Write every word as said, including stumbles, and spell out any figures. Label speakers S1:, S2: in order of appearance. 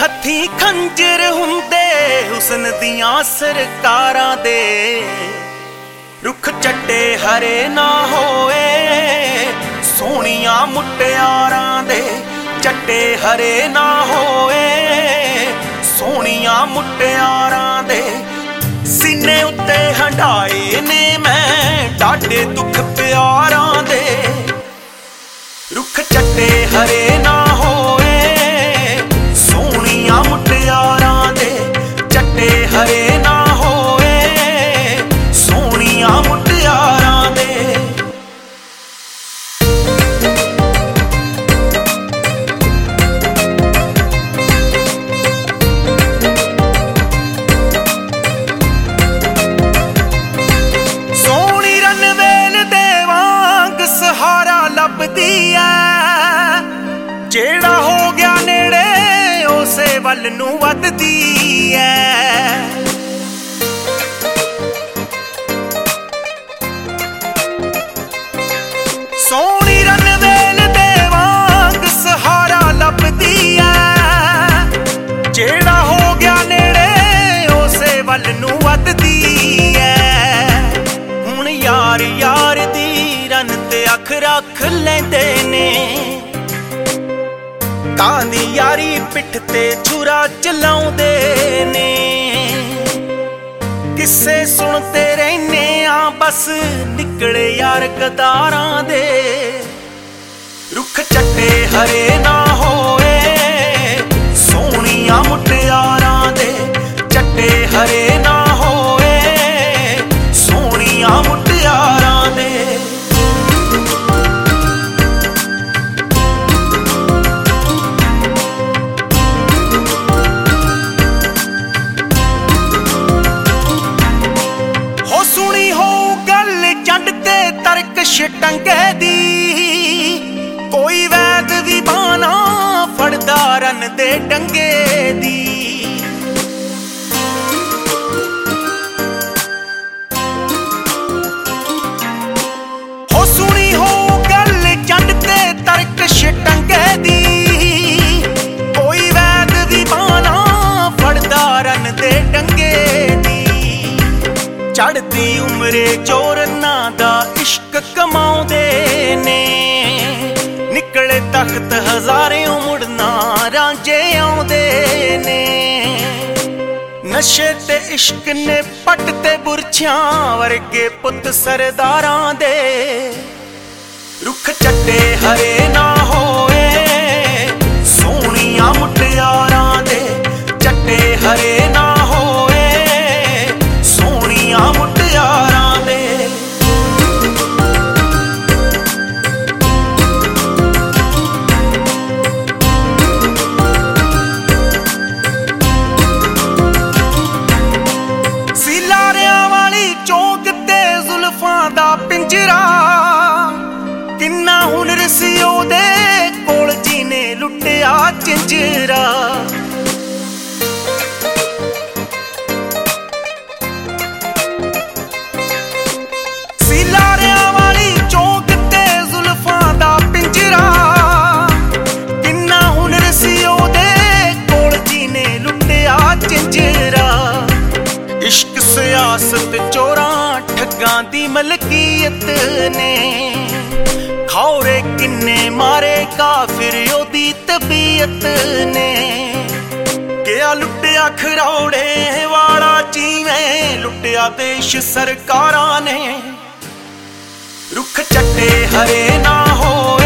S1: हथी खंजर हुंदे हुसन दियां सरकारां दे। रुख चट्टे हरे ना होए सोहणियां मुटियारां दे। चट्टे हरे ना होए सोहणियां मुटियारां दे। सीने उत्ते हंडाए ने मैं डाढे दुख प्यारां दे। रुख चट्टे हरे ना होए सोहणियां मुटियारां दे। चट्टे हरे ना होए सोहणियां मुटियारां दे। सोहणी रनवेल दे वांग सहारा लभदी ऐ। जेड़ा हो गया नेड़े उसे वल नूं वधदी ऐ। सोहणी रनवेल दे वांग सहारा लभदी ऐ। जेड़ा हो गया नेड़े उसे वल नूं वधदी ऐ। हुण यार यार दी रन ते अख रख लैंदे ने। कांदी यारी पिठ ते छुरा चलाउंदे ने। किस्से सुनते रहने आ बस निकले यार गदारां दे। रुख चट्टे हरे ना होए सोहणियां मुटियारां दे। चट्टे हरे ना होए सोहणियां मुटियारां दे। तरकश टंगे दी कोई वैद भी बाना फड़दा रन दे डंगे दी। हो सुनी हो गल जंड ते तरकश टंगे दी कोई वैद भी बाना फड़दा रन दे डंगे दी। चढ़दी उमरे चोरना दा इश्क कमाउंदे ने। निकले तख्त हजारे मुड़ना रांझे आउंदे ने। नशे ते इश्क ने पट ते बुरछियां वर्गे पुत सरदारां दे। रुख चट्टे हरे ना होए सोहणियां मुटियारां दे। चट्टे हरे ना होए सोहणियां मुटियारां दे। पिंजरा किन्ना हुनर सी ओदे कोल जीने लुटिया चिंजरा। सिलारियां वाली चौक ते जुल्फां दा पिंजरा। किन्ना हुनर सी ओदे कोल जीने लुटिया चिंजरा। इश्क सियासत चोरां ठगां दी मलकीयत ने। खौरे किन्ने मारे काफिर ओदी तबीयत ने। क्या लुटिया खरौड़े वाला जिवें लुटिया देश सरकारां ने। रुख चट्टे हरे ना होए